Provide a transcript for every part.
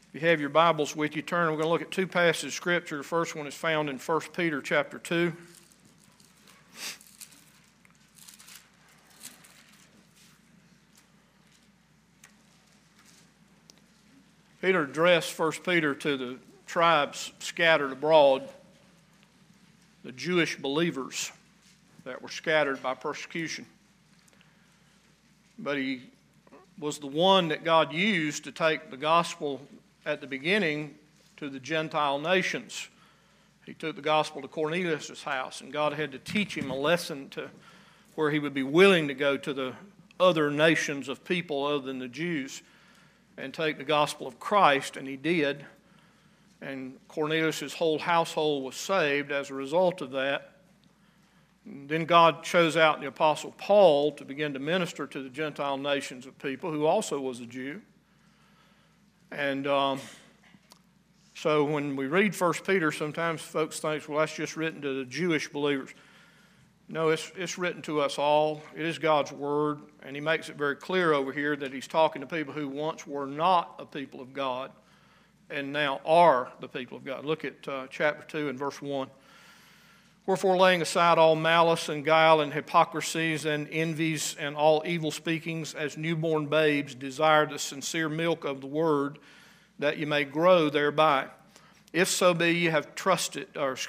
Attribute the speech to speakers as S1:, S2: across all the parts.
S1: If you have your Bibles with you, turn. We're going to look at two passages of Scripture. The first one is found in 1 Peter chapter 2. Peter addressed 1 Peter to the tribes scattered abroad, the Jewish believers that were scattered by persecution. But he was the one that God used to take the gospel at the beginning to the Gentile nations. He took the gospel to Cornelius' house, and God had to teach him a lesson to where he would be willing to go to the other nations of people other than the Jews and take the gospel of Christ, and he did. And Cornelius' whole household was saved as a result of that. And then God chose out the Apostle Paul to begin to minister to the Gentile nations of people, who also was a Jew. And so when we read 1 Peter, sometimes folks think, well, that's just written to the Jewish believers. No, it's written to us all. It is God's Word, and he makes it very clear over here that he's talking to people who once were not a people of God and now are the people of God. Look at chapter 2 and verse 1. Wherefore, laying aside all malice and guile and hypocrisies and envies and all evil speakings, as newborn babes, desire the sincere milk of the word, that you may grow thereby. If so be you have tasted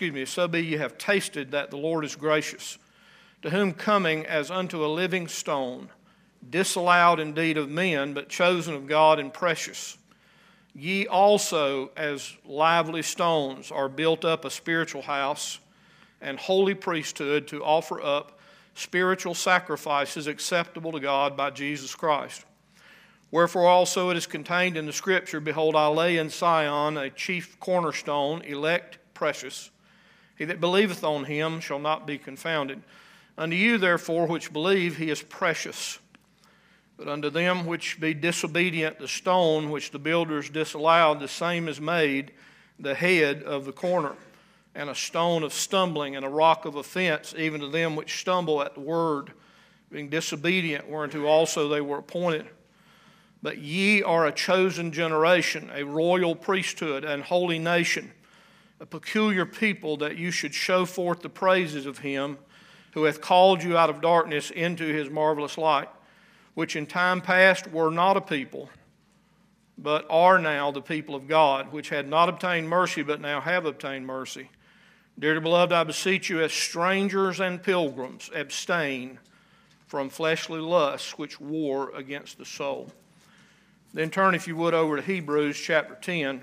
S1: that the Lord is gracious, to whom coming as unto a living stone, disallowed indeed of men, but chosen of God and precious, ye also as lively stones are built up a spiritual house and holy priesthood to offer up spiritual sacrifices acceptable to God by Jesus Christ. Wherefore also it is contained in the Scripture, behold, I lay in Sion a chief cornerstone, elect, precious. He that believeth on him shall not be confounded. Unto you therefore which believe, he is precious. But unto them which be disobedient, the stone which the builders disallowed, the same is made the head of the corner, and a stone of stumbling, and a rock of offense, even to them which stumble at the word, being disobedient, whereunto also they were appointed. But ye are a chosen generation, a royal priesthood, and holy nation, a peculiar people, that you should show forth the praises of him who hath called you out of darkness into his marvelous light, which in time past were not a people, but are now the people of God, which had not obtained mercy, but now have obtained mercy. Dearly beloved, I beseech you, as strangers and pilgrims, abstain from fleshly lusts which war against the soul. Then turn, if you would, over to Hebrews chapter 10.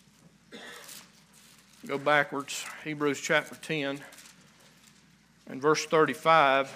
S1: Go backwards. Hebrews chapter 10 and verse 35.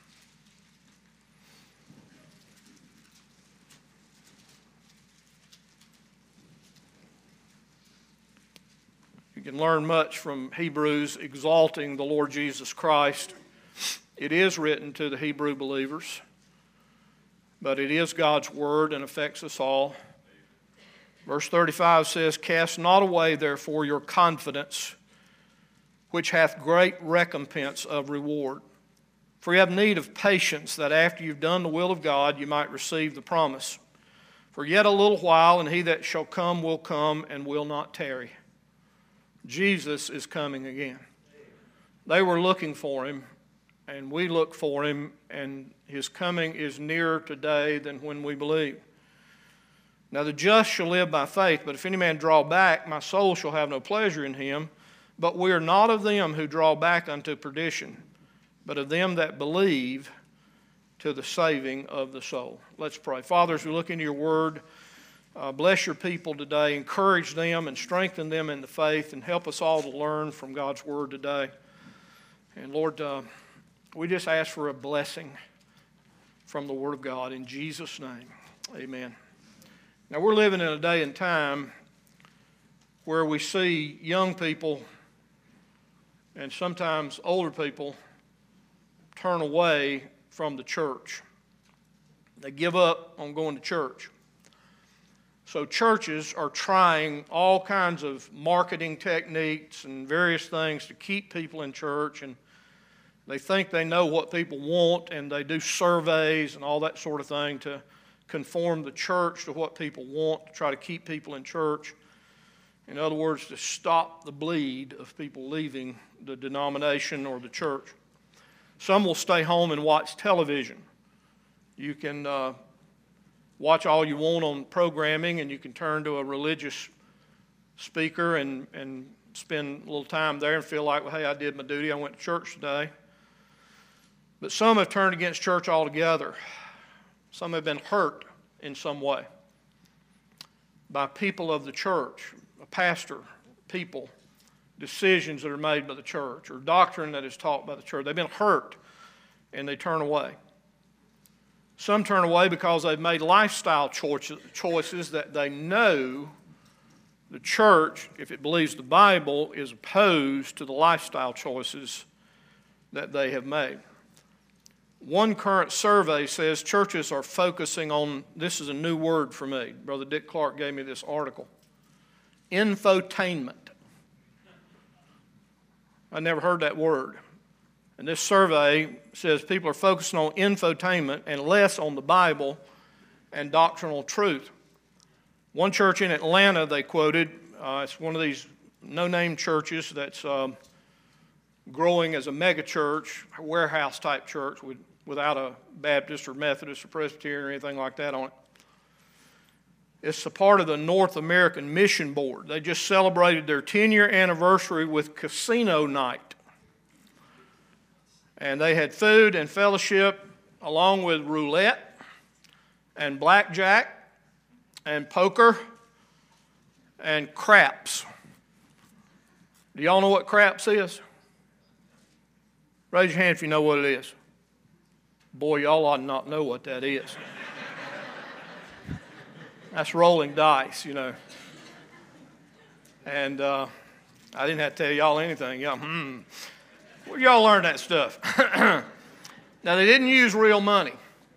S1: You can learn much from Hebrews exalting the Lord Jesus Christ. It is written to the Hebrew believers, but it is God's word and affects us all. Verse 35 says, cast not away therefore your confidence, which hath great recompense of reward. For you have need of patience, that after you've done the will of God, you might receive the promise. For yet a little while, and he that shall come will come and will not tarry. Jesus is coming again. They were looking for him, and we look for him, and his coming is nearer today than when we believe. Now the just shall live by faith, but if any man draw back, my soul shall have no pleasure in him. But we are not of them who draw back unto perdition, but of them that believe to the saving of the soul. Let's pray. Father, as we look into your word, bless your people today. Encourage them and strengthen them in the faith, and help us all to learn from God's word today. And Lord, we just ask for a blessing from the word of God in Jesus' name. Amen. Now we're living in a day and time where we see young people and sometimes older people turn away from the church. They give up on going to church. So churches are trying all kinds of marketing techniques and various things to keep people in church, and they think they know what people want, and they do surveys and all that sort of thing to conform the church to what people want, to try to keep people in church. In other words, to stop the bleed of people leaving the denomination or the church. Some will stay home and watch television. You can watch all you want on programming, and you can turn to a religious speaker and spend a little time there and feel like, well, hey, I did my duty. I went to church today. But some have turned against church altogether. Some have been hurt in some way by people of the church, a pastor, people, decisions that are made by the church, or doctrine that is taught by the church. They've been hurt, and they turn away. Some turn away because they've made lifestyle choices that they know the church, if it believes the Bible, is opposed to the lifestyle choices that they have made. One current survey says churches are focusing on, this is a new word for me. Brother Dick Clark gave me this article. Infotainment. I never heard that word. And this survey says people are focusing on infotainment and less on the Bible and doctrinal truth. One church in Atlanta, they quoted, it's one of these no-name churches that's growing as a mega church, a warehouse-type church without a Baptist or Methodist or Presbyterian or anything like that on it. It's a part of the North American Mission Board. They just celebrated their 10-year anniversary with casino night. And they had food and fellowship along with roulette and blackjack and poker and craps. Do y'all know what craps is? Raise your hand if you know what it is. Boy, y'all ought not know what that is. That's rolling dice, you know. And I didn't have to tell y'all anything. Where y'all learn that stuff? Now, they didn't use real money.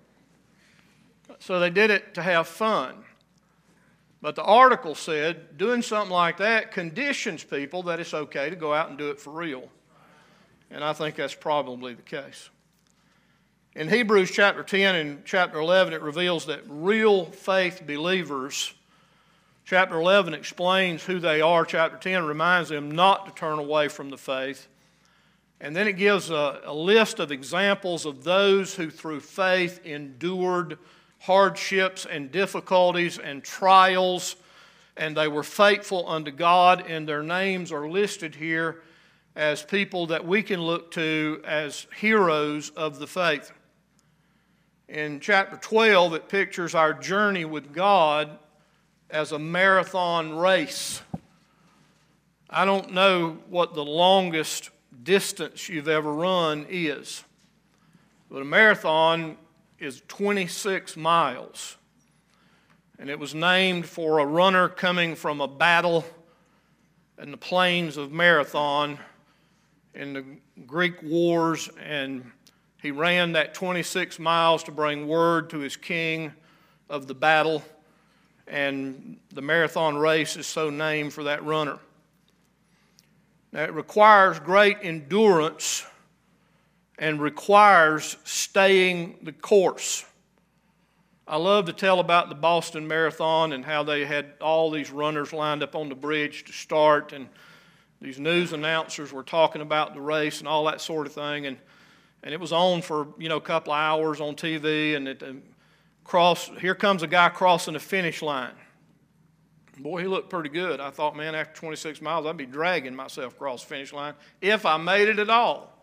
S1: So they did it to have fun. But the article said doing something like that conditions people that it's okay to go out and do it for real. And I think that's probably the case. In Hebrews chapter 10 and chapter 11, it reveals that real faith believers, chapter 11 explains who they are. Chapter 10 reminds them not to turn away from the faith. And then it gives a list of examples of those who through faith endured hardships and difficulties and trials, and they were faithful unto God, and their names are listed here as people that we can look to as heroes of the faith. In chapter 12, it pictures our journey with God as a marathon race. I don't know what the longest distance you've ever run is, but a marathon is 26 miles. And it was named for a runner coming from a battle in the plains of Marathon in the Greek wars, and he ran that 26 miles to bring word to his king of the battle, and the marathon race is so named for that runner. Now, it requires great endurance and requires staying the course. I love to tell about the Boston Marathon and how they had all these runners lined up on the bridge to start, and these news announcers were talking about the race and all that sort of thing, and it was on for, a couple of hours on TV, and here comes a guy crossing the finish line. Boy, he looked pretty good. I thought, man, after 26 miles, I'd be dragging myself across the finish line if I made it at all.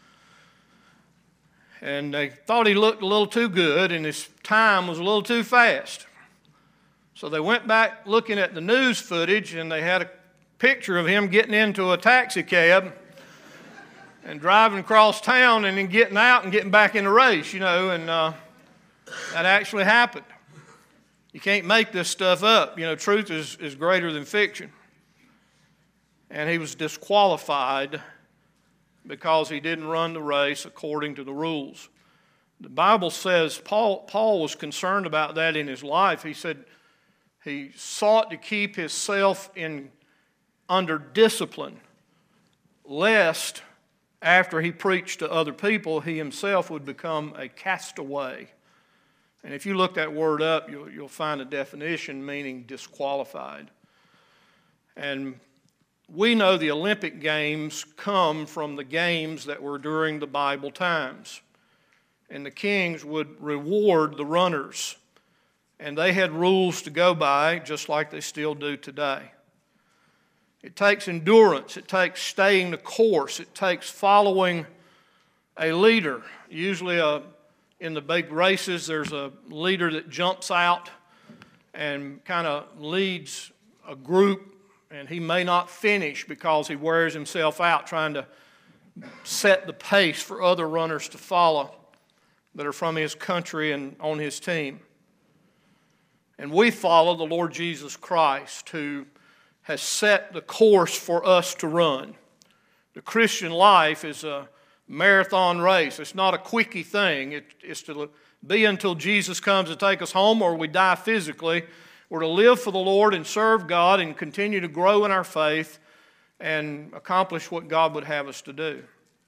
S1: And they thought he looked a little too good, and his time was a little too fast. So they went back looking at the news footage, and they had a picture of him getting into a taxi cab and driving across town and then getting out and getting back in the race, and that actually happened. You can't make this stuff up. Truth is greater than fiction. And he was disqualified because he didn't run the race according to the rules. The Bible says Paul was concerned about that in his life. He said he sought to keep himself under discipline, lest after he preached to other people, he himself would become a castaway. And if you look that word up, you'll find a definition meaning disqualified. And we know the Olympic Games come from the games that were during the Bible times. And the kings would reward the runners. And they had rules to go by, just like they still do today. It takes endurance. It takes staying the course. It takes following a leader. Usually in the big races, there's a leader that jumps out and kind of leads a group, and he may not finish because he wears himself out trying to set the pace for other runners to follow that are from his country and on his team. And we follow the Lord Jesus Christ, who has set the course for us to run. The Christian life is a marathon race. It's not a quickie thing. It's to be until Jesus comes to take us home or we die physically. We're to live for the Lord and serve God and continue to grow in our faith and accomplish what God would have us to do.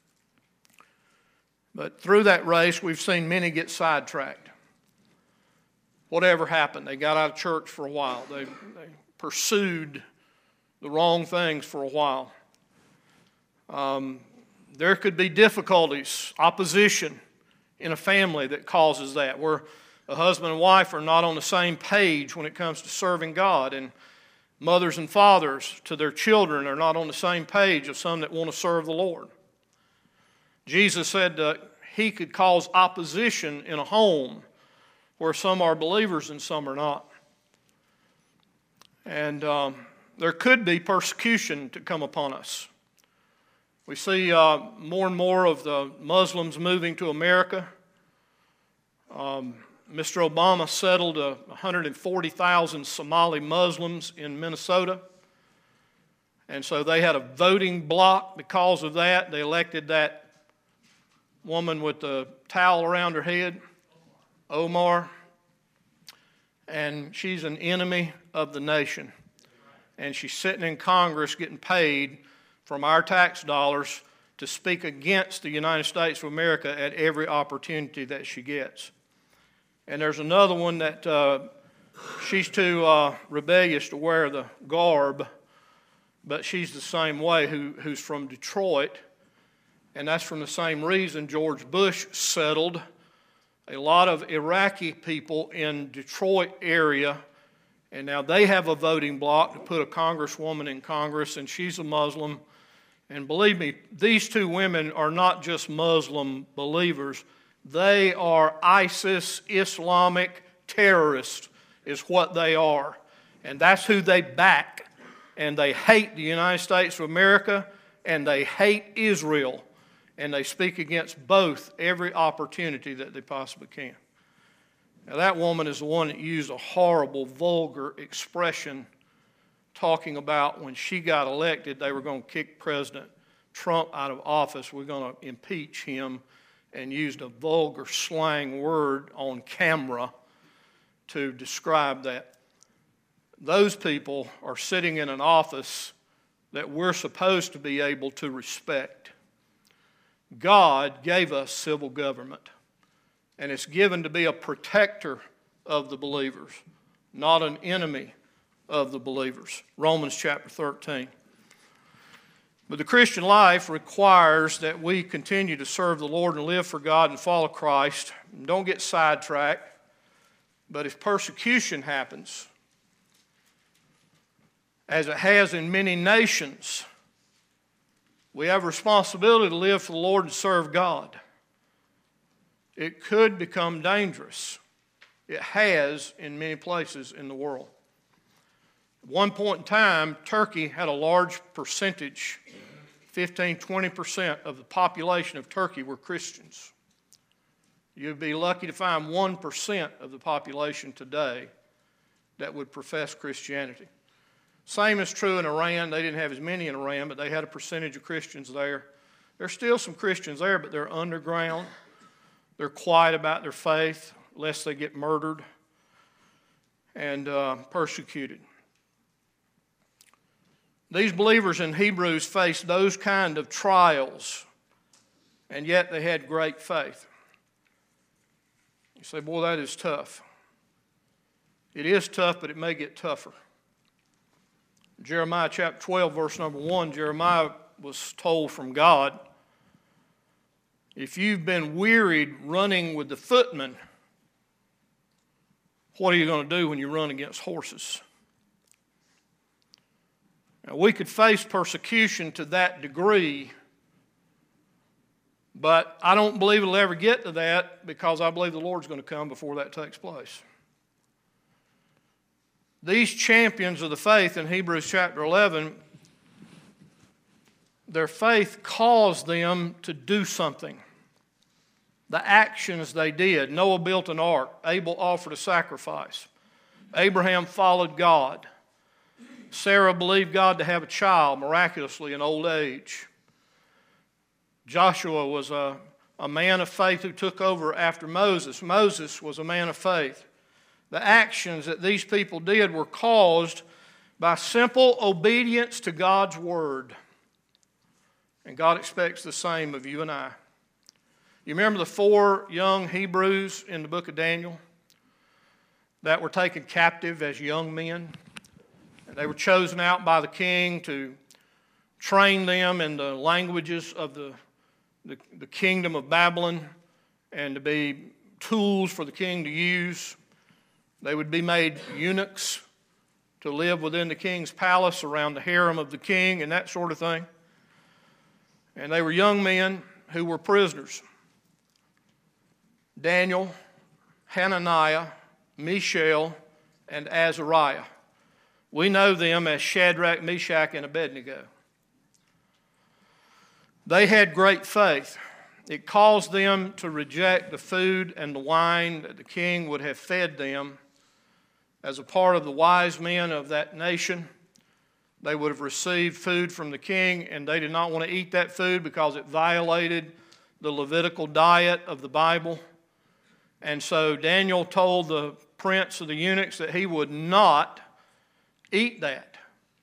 S1: But through that race, we've seen many get sidetracked. Whatever happened, they got out of church for a while. They pursued the wrong things for a while. There could be difficulties, opposition in a family that causes that, where a husband and wife are not on the same page when it comes to serving God, and mothers and fathers to their children are not on the same page of some that want to serve the Lord. Jesus said that he could cause opposition in a home where some are believers and some are not. And there could be persecution to come upon us. We see more and more of the Muslims moving to America. Mr. Obama settled 140,000 Somali Muslims in Minnesota. And so they had a voting bloc because of that. They elected that woman with the towel around her head, Omar. And she's an enemy of the nation. And she's sitting in Congress getting paid from our tax dollars to speak against the United States of America at every opportunity that she gets. And there's another one that she's too rebellious to wear the garb, but she's the same way, who's from Detroit. And that's from the same reason George Bush settled a lot of Iraqi people in Detroit area. And now they have a voting bloc to put a congresswoman in Congress, and she's a Muslim. And believe me, these two women are not just Muslim believers. They are ISIS, Islamic terrorists is what they are. And that's who they back. And they hate the United States of America, and they hate Israel. And they speak against both every opportunity that they possibly can. Now that woman is the one that used a horrible, vulgar expression talking about when she got elected, they were going to kick President Trump out of office. We're going to impeach him, and used a vulgar slang word on camera to describe that. Those people are sitting in an office that we're supposed to be able to respect. God gave us civil government, and it's given to be a protector of the believers, not an enemy of the believers. Romans chapter 13. But the Christian life requires that we continue to serve the Lord and live for God and follow Christ. Don't get sidetracked. But if persecution happens, as it has in many nations, we have a responsibility to live for the Lord and serve God. It could become dangerous. It has in many places in the world. At one point in time, Turkey had a large percentage, 15-20% of the population of Turkey were Christians. You'd be lucky to find 1% of the population today that would profess Christianity. Same is true in Iran. They didn't have as many in Iran, but they had a percentage of Christians there. There's still some Christians there, but they're underground. They're quiet about their faith, lest they get murdered and persecuted. These believers in Hebrews faced those kind of trials, and yet they had great faith. You say, boy, that is tough. It is tough, but it may get tougher. Jeremiah chapter 12, verse number 1, Jeremiah was told from God, if you've been wearied running with the footmen, what are you going to do when you run against horses? Now, we could face persecution to that degree, but I don't believe it'll ever get to that because I believe the Lord's going to come before that takes place. These champions of the faith in Hebrews chapter 11, their faith caused them to do something. The actions they did. Noah built an ark. Abel offered a sacrifice. Abraham followed God. Sarah believed God to have a child miraculously in old age. Joshua was a man of faith who took over after Moses. Moses was a man of faith. The actions that these people did were caused by simple obedience to God's word. And God expects the same of you and I. You remember the 4 young Hebrews in the book of Daniel that were taken captive as young men? And they were chosen out by the king to train them in the languages of the kingdom of Babylon and to be tools for the king to use. They would be made eunuchs to live within the king's palace around the harem of the king and that sort of thing. And they were young men who were prisoners. Daniel, Hananiah, Mishael, and Azariah. We know them as Shadrach, Meshach, and Abednego. They had great faith. It caused them to reject the food and the wine that the king would have fed them. As a part of the wise men of that nation, they would have received food from the king, and they did not want to eat that food because it violated the Levitical diet of the Bible. And so Daniel told the prince of the eunuchs that he would not eat that.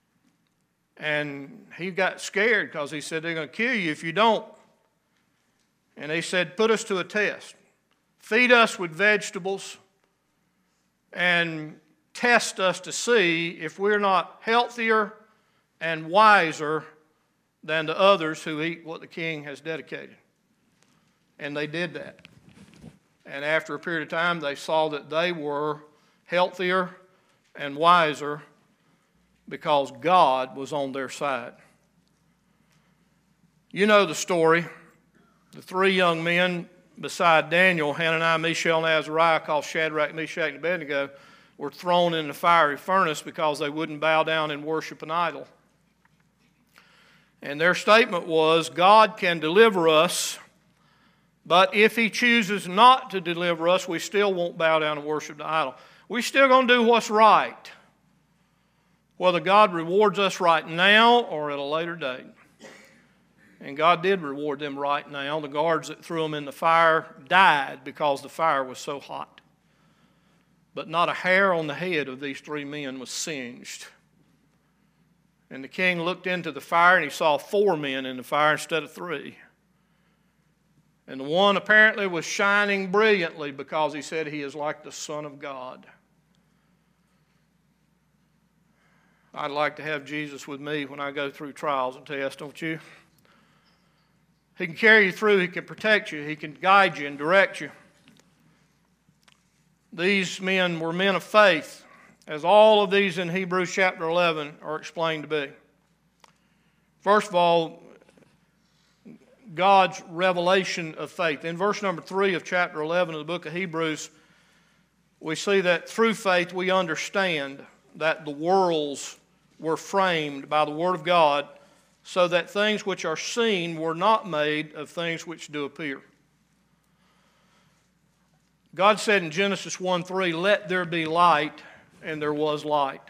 S1: And he got scared because he said, they're going to kill you if you don't. And he said, put us to a test. Feed us with vegetables and test us to see if we're not healthier and wiser than the others who eat what the king has dedicated. And they did that. And after a period of time, they saw that they were healthier and wiser because God was on their side. You know the story. The 3 young men beside Daniel, Hananiah, Mishael, and Azariah, called Shadrach, Meshach, and Abednego, were thrown in the fiery furnace because they wouldn't bow down and worship an idol. And their statement was, God can deliver us, but if he chooses not to deliver us, we still won't bow down and worship the idol. We're still going to do what's right, whether God rewards us right now or at a later date. And God did reward them right now. The guards that threw them in the fire died because the fire was so hot. But not a hair on the head of these 3 men was singed. And the king looked into the fire and he saw 4 men in the fire instead of 3. And the one apparently was shining brilliantly because he said he is like the Son of God. I'd like to have Jesus with me when I go through trials and tests, don't you? He can carry you through. He can protect you. He can guide you and direct you. These men were men of faith, as all of these in Hebrews chapter 11 are explained to be. First of all, God's revelation of faith. In verse number 3 of chapter 11 of the book of Hebrews, we see that through faith we understand that the worlds were framed by the Word of God, so that things which are seen were not made of things which do appear. God said in Genesis 1:3, let there be light, and there was light.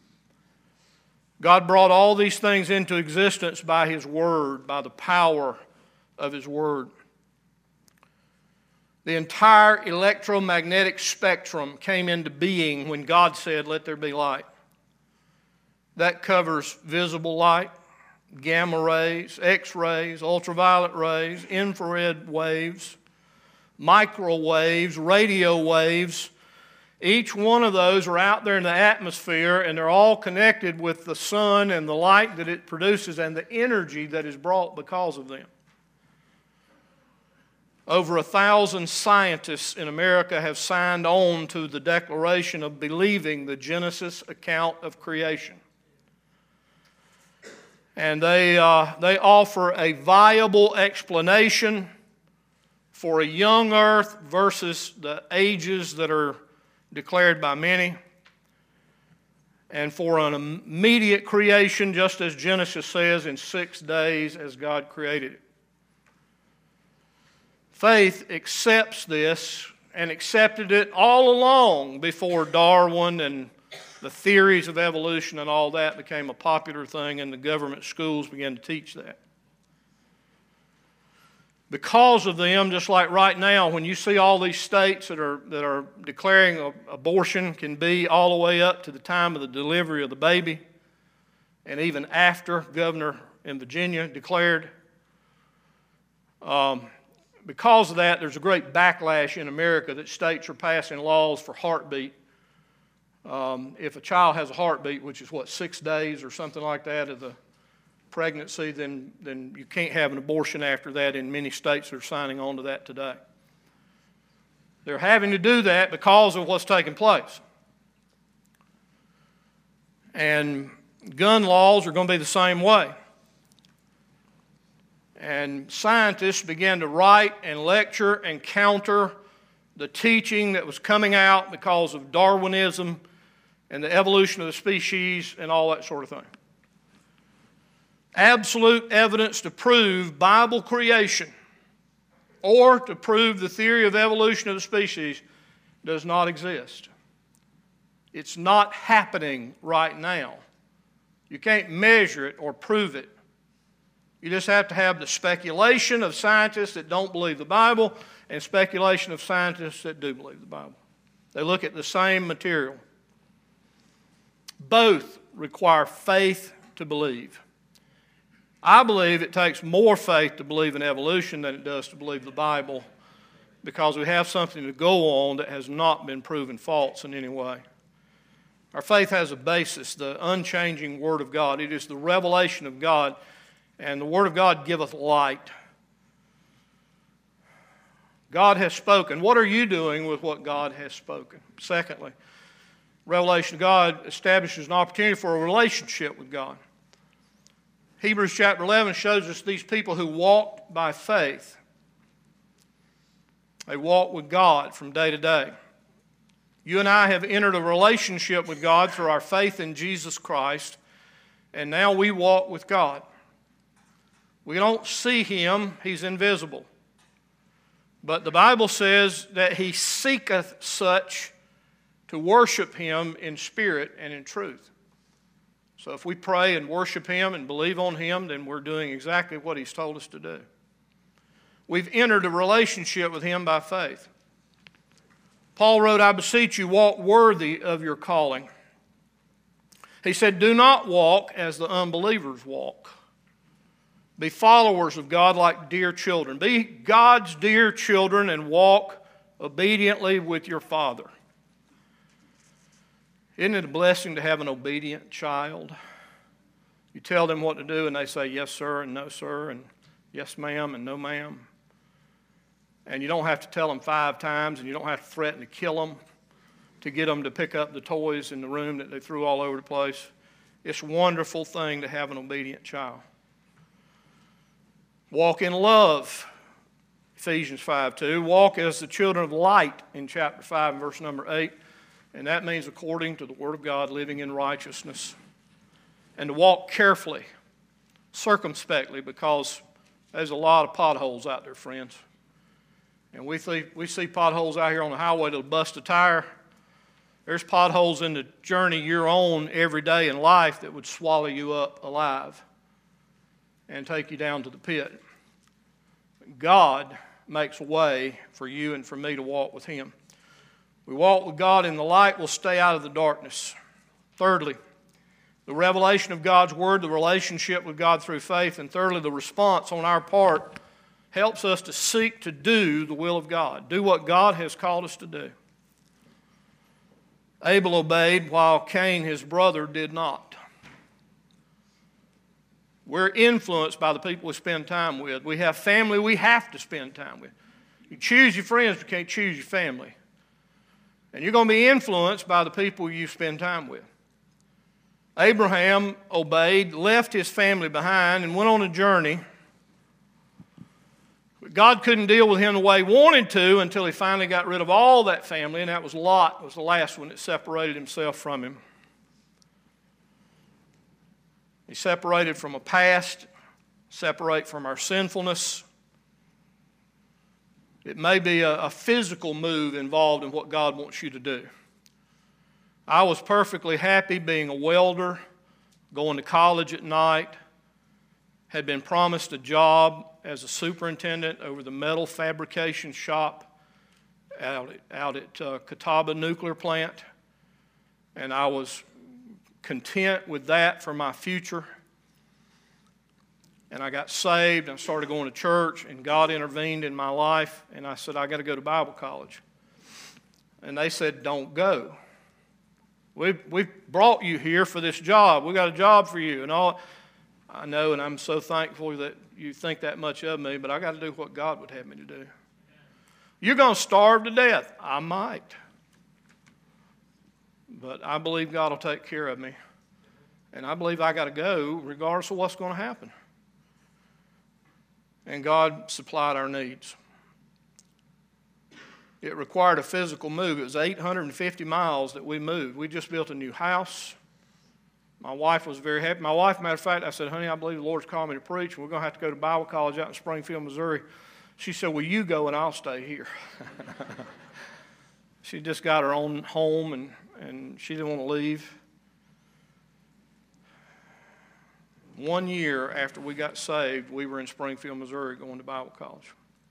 S1: God brought all these things into existence by His Word, by the power of His Word. The entire electromagnetic spectrum came into being when God said, let there be light. That covers visible light, gamma rays, X-rays, ultraviolet rays, infrared waves, microwaves, radio waves. Each one of those are out there in the atmosphere, and they're all connected with the sun and the light that it produces and the energy that is brought because of them. Over 1,000 scientists in America have signed on to the declaration of believing the Genesis account of creation. And they offer a viable explanation for a young earth versus the ages that are declared by many, and for an immediate creation, just as Genesis says, in 6 days as God created it. Faith accepts this and accepted it all along before Darwin and the theories of evolution and all that became a popular thing and the government schools began to teach that. Because of them, just like right now, when you see all these states that are declaring abortion can be all the way up to the time of the delivery of the baby, and even after, Governor in Virginia declared, because of that, there's a great backlash in America that states are passing laws for heartbeat. If a child has a heartbeat, which is 6 days or something like that of the pregnancy, then you can't have an abortion after that. In many states are signing on to that today. They're having to do that because of what's taking place. And gun laws are going to be the same way. And scientists began to write and lecture and counter the teaching that was coming out because of Darwinism and the evolution of the species and all that sort of thing. Absolute evidence to prove Bible creation or to prove the theory of evolution of the species does not exist. It's not happening right now. You can't measure it or prove it. You just have to have the speculation of scientists that don't believe the Bible and speculation of scientists that do believe the Bible. They look at the same material. Both require faith to believe. I believe it takes more faith to believe in evolution than it does to believe the Bible, because we have something to go on that has not been proven false in any way. Our faith has a basis, the unchanging Word of God. It is the revelation of God, and the Word of God giveth light. God has spoken. What are you doing with what God has spoken? Secondly, revelation of God establishes an opportunity for a relationship with God. Hebrews chapter 11 shows us these people who walked by faith. They walk with God from day to day. You and I have entered a relationship with God through our faith in Jesus Christ, and now we walk with God. We don't see Him, He's invisible. But the Bible says that He seeketh such to worship Him in spirit and in truth. So if we pray and worship Him and believe on Him, then we're doing exactly what He's told us to do. We've entered a relationship with Him by faith. Paul wrote, I beseech you, walk worthy of your calling. He said, do not walk as the unbelievers walk. Be followers of God like dear children. Be God's dear children and walk obediently with your Father. Isn't it a blessing to have an obedient child? You tell them what to do and they say yes sir and no sir and yes ma'am and no ma'am. And you don't have to tell them 5 times and you don't have to threaten to kill them to get them to pick up the toys in the room that they threw all over the place. It's a wonderful thing to have an obedient child. Walk in love, Ephesians 5:2. Walk as the children of light in chapter 5 and verse number 8. And that means according to the Word of God, living in righteousness. And to walk carefully, circumspectly, because there's a lot of potholes out there, friends. And we see potholes out here on the highway that'll bust a tire. There's potholes in the journey you're on every day in life that would swallow you up alive and take you down to the pit. God makes a way for you and for me to walk with Him. We walk with God in the light, we'll stay out of the darkness. Thirdly, the revelation of God's Word, the relationship with God through faith. And thirdly, the response on our part helps us to seek to do the will of God, do what God has called us to do. Abel obeyed while Cain, his brother, did not. We're influenced by the people we spend time with. We have family we have to spend time with. You choose your friends, but you can't choose your family. And you're going to be influenced by the people you spend time with. Abraham obeyed, left his family behind, and went on a journey. God couldn't deal with him the way he wanted to until he finally got rid of all that family, and that was Lot, was the last one that separated himself from him. He separated from a past, separate from our sinfulness. It may be a physical move involved in what God wants you to do. I was perfectly happy being a welder, going to college at night, had been promised a job as a superintendent over the metal fabrication shop out at Catawba Nuclear Plant, and I was content with that for my future. And I got saved and started going to church, and God intervened in my life, and I said, I got to go to Bible college. And they said, don't go. We've brought you here for this job. We got a job for you. And all I know, and I'm so thankful that you think that much of me, but I got to do what God would have me to do. You're going to starve to death. I might. But I believe God will take care of me. And I believe I got to go regardless of what's going to happen. And God supplied our needs. It required a physical move. It was 850 miles that we moved. We just built a new house. My wife was very happy. My wife, matter of fact, I said, honey, I believe the Lord's called me to preach, and we're going to have to go to Bible college out in Springfield, Missouri. She said, well, you go and I'll stay here. She just got her own home, and she didn't want to leave. 1 year after we got saved, we were in Springfield, Missouri, going to Bible college.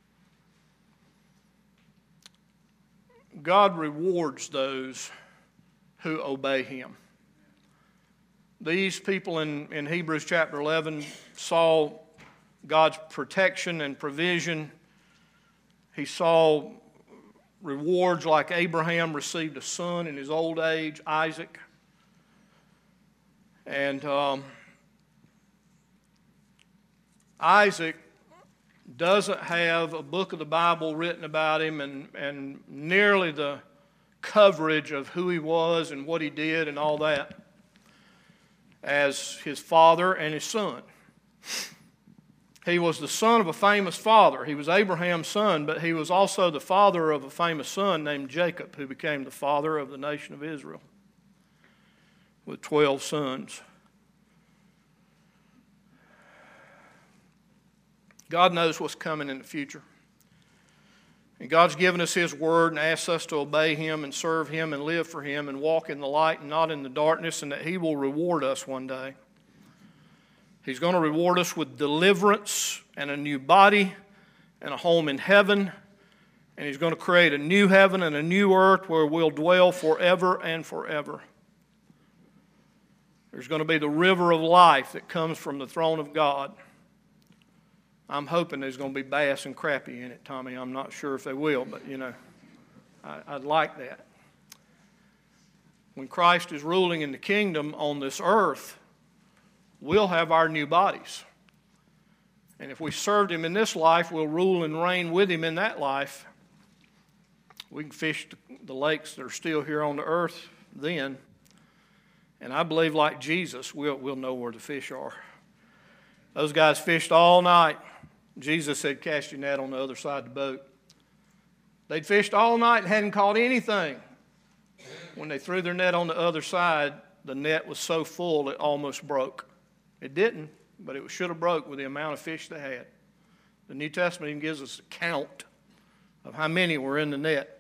S1: God rewards those who obey Him. These people in Hebrews chapter 11 saw God's protection and provision. He saw rewards like Abraham received a son in his old age, Isaac. And Isaac doesn't have a book of the Bible written about him and nearly the coverage of who he was and what he did and all that as his father and his son. He was the son of a famous father. He was Abraham's son, but he was also the father of a famous son named Jacob, who became the father of the nation of Israel with 12 sons. God knows what's coming in the future. And God's given us His word and asks us to obey Him and serve Him and live for Him and walk in the light and not in the darkness, and that He will reward us one day. He's going to reward us with deliverance and a new body and a home in heaven. And He's going to create a new heaven and a new earth where we'll dwell forever and forever. There's going to be the river of life that comes from the throne of God. I'm hoping there's going to be bass and crappie in it, Tommy. I'm not sure if they will, but, I'd like that. When Christ is ruling in the kingdom on this earth, we'll have our new bodies. And if we served Him in this life, we'll rule and reign with Him in that life. We can fish the lakes that are still here on the earth then. And I believe, like Jesus, we'll know where the fish are. Those guys fished all night. Jesus said, cast your net on the other side of the boat. They'd fished all night and hadn't caught anything. When they threw their net on the other side, the net was so full it almost broke. It didn't, but it should have broke with the amount of fish they had. The New Testament even gives us a count of how many were in the net.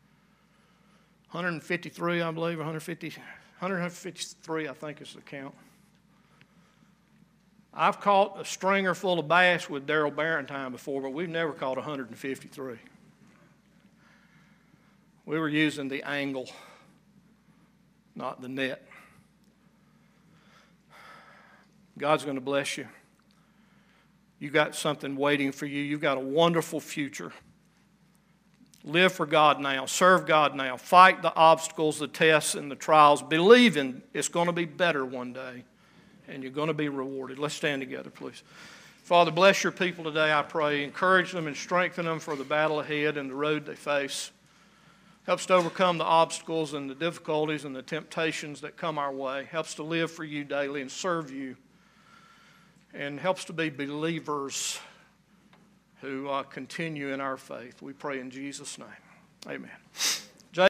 S1: 153, I believe, 153, I think is the count. I've caught a stringer full of bass with Daryl Barrentine before, but we've never caught 153. We were using the angle, not the net. God's going to bless you. You got something waiting for you. You've got a wonderful future. Live for God now. Serve God now. Fight the obstacles, the tests, and the trials. Believing it's going to be better one day, and you're going to be rewarded. Let's stand together, please. Father, bless your people today, I pray. Encourage them and strengthen them for the battle ahead and the road they face. Help us to overcome the obstacles and the difficulties and the temptations that come our way. Help us to live for you daily and serve you. And help us to be believers who continue in our faith. We pray in Jesus' name. Amen.